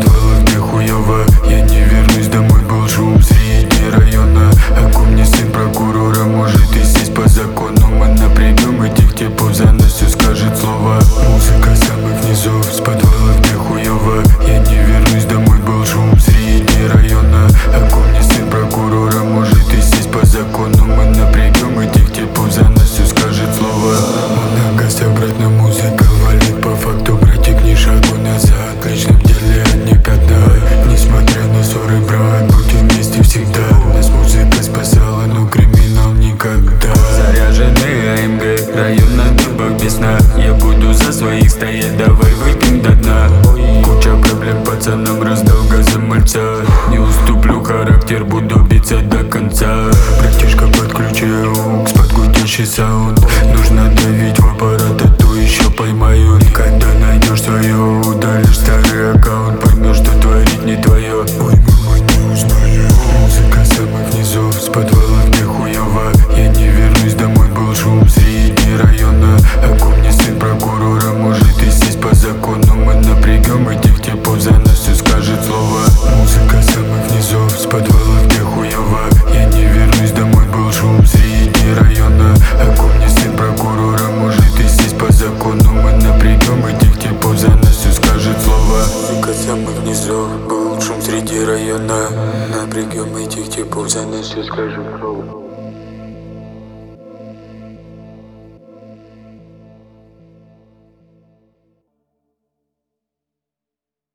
подвалах, где хуёво. Я не вернусь домой, был шум среди района. А ко мне сын прокурора может и сесть по закону. Мы напрягем этих типов, за нас все скажет слово. Музыка самых низов, с подвалов, где хуёво. Я не вернусь домой, был шум среди района. А ко мне сын прокурора может и сесть по закону. Мы напрягем этих типов, за нас все скажет слово. Мы на гостях, брат, на музыка валит по факту. Братик, ни шагу назад, в личном деле никогда. Несмотря на ссоры, брат, будем вместе всегда. Нас музыка спасала, но криминал никогда. Заряженный АМГ, район на дубах без сна. Я буду за своих стоять, давай выпьем до дна. Куча проблем, пацанам раздал газа мальца. Не уступлю характер, буду биться до конца. Братишка, подключи укс под гудящий саунд. Нужно давить в аппарат, а то еще поймают. Когда найдешь свое, удалишь старый аккаунт. Поймешь, что творить не твое. Ой, мама, не узнаю. Музыка самых низов, с подвалов, где хуёво. Я не вернусь домой, был шум среди района. А ко мне сын прокурора может и сесть по закону. Мы напрягем этих типов, за нас все скажет слово. Музыка самых низов, с подвалов, где хуёво. Я не вернусь домой, был шум среди района. А ко мне сын прокурора может и сесть по закону. Мы напрягем этих типов, за нас все скажет слово. Музыка самых низов, был шум среди района. Напрягем этих типов, за нас все скажет слово.